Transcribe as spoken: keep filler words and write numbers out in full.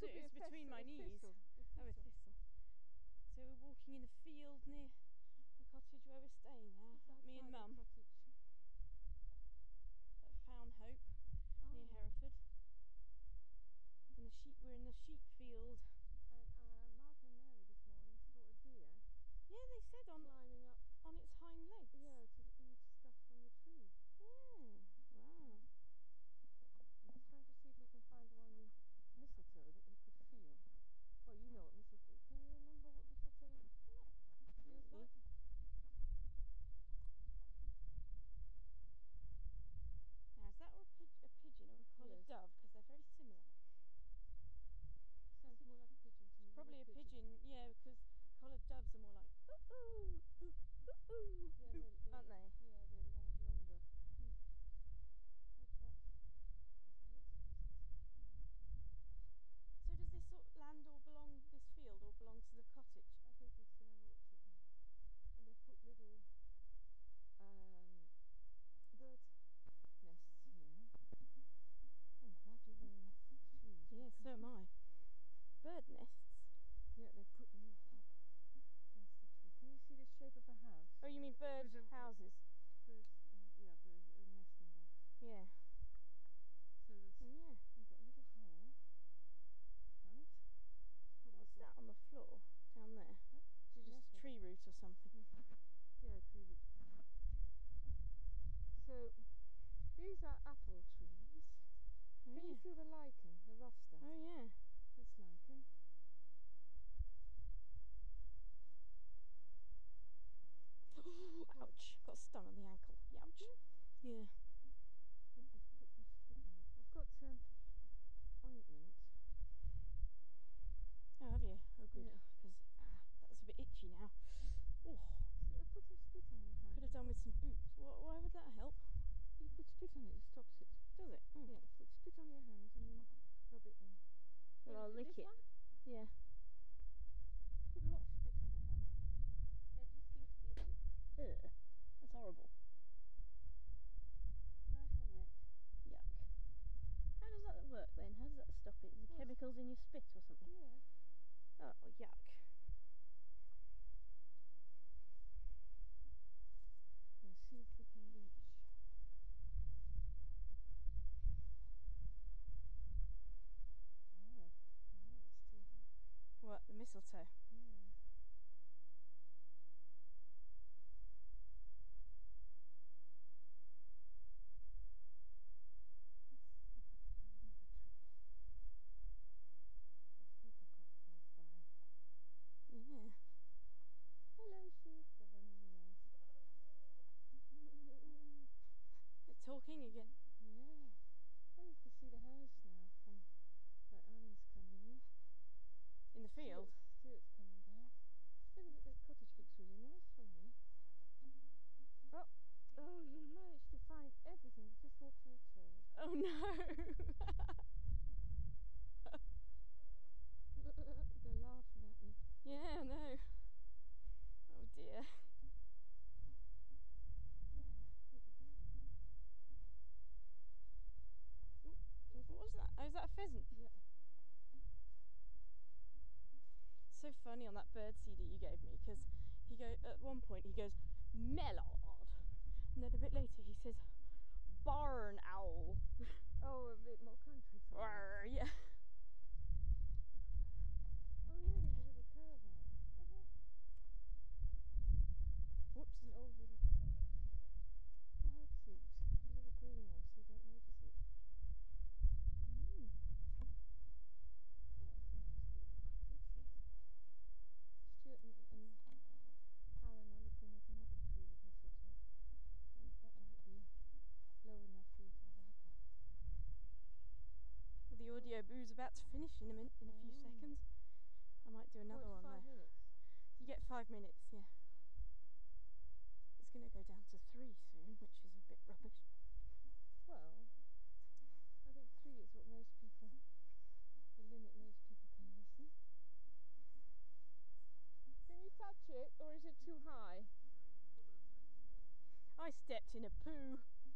so it was between my knees. Thistle. A Oh, a thistle. So we're walking in a field near the cottage where we're staying now. Me and Mum at Found Hope oh. near Hereford. In the sheep, we're in the sheep field. And uh, Mark and Mary this morning saw a deer. Yeah, they said on climbing up on its hind legs. Yeah, to eat stuff from the tree. Yeah. Wow. I'm just trying to see if we can find one with mistletoe that we could feel. Well, you know what mistletoe. Can you remember what mistletoe feels Really? like? Now, is that or a, pig- a pigeon or a collared Yes. dove? Because they're very similar. Sounds more like a pigeon to me. Probably a pigeon. pigeon, yeah, because collared doves are more like ooh ooh ooh ooh ooh, Yeah, ooh, they're, they're, aren't they? Yeah, they're long, longer. Hmm. Oh gosh, there's loads of mistletoe here. So does this sort of land all belong, this field all belong to the cottage? I think it's their orchard, yeah. And they've put little um, bird nests here. I'm glad you're wearing shoes. Yeah, so am I. Bird nests? Yeah, they've put them up against the tree. Can you see the shape of a house? Oh, you mean bird There's a- houses? Birds, uh, yeah, bird, a nesting box. Yeah. So that's, Mm, yeah. you've got a little hole at the front. It's probably What's for- that on the floor down there? Huh? Is it just a Nettle. tree root or something? Yeah, tree root. So these are apple trees. Oh, Can yeah. you feel the lichen, the rough stuff? Oh, yeah. That's lichen. Oh, ouch. Got stung on the ankle. Ouch. Yeah. Let me put some spit on it. I've got um, ointment. Oh, have you? Oh, good. Yeah. Because ah, that's a bit itchy now. Oh, S- Put some spit on your hand. could have done with some boots. What, why would that help? You put spit on it, it stops it. Does it? Oh. Yeah, put spit on your hand and then rub it in. Well, I'll Is lick this it. One? Yeah. Put a lot of spit on your hand. Yeah, just lift, lick it. Ugh. That's horrible. Nice and wet. Yuck. How does that work then? How does that stop it? Is it Well, chemicals in your spit or something? Yeah. Oh, yuck. Let's see if we can reach. Oh, no, it's too high. What, the mistletoe? Yeah. Let's see if I can find another tree. The sheep are quite close by. Yeah. Hello, sheep. They're running away. They're talking again. Yeah. Well, you can see the house now from where Alan's coming in. In the field? Stuart's, Stuart's coming down. Look at the, the cottage looks really nice from here. Oh, oh, you managed to find everything. You just walked in a turd. Oh no! They're laughing at you. Yeah, no. Oh dear. Yeah, look at that. Ooh, Pheasant? what was that? Oh, is that a pheasant? Yeah. So funny on that bird C D you gave me, because he go at one point he goes Mellard, and then a bit later he says barn owl. Oh, a bit more countryside. Arr, yeah. Oh yeah, there's a little caravan. Uh-huh. Whoops. An old little caravan. Oh, how cute. A little green one, so you don't notice it. Mm. Oh, that's a nice little cottage, this. Stuart and, and Alan are looking at another tree with mistletoe. So that might be low enough for you to have a look at. Well, the audio boo's about to finish in a minute, in a few Oh. seconds. I might do another Well, it's one five there. minutes. You get five minutes, yeah. It's going to go down to three soon, which is a bit rubbish. Well, I think three is what most people, the limit most people can listen. Can you touch it, or is it too high? I stepped in a poo.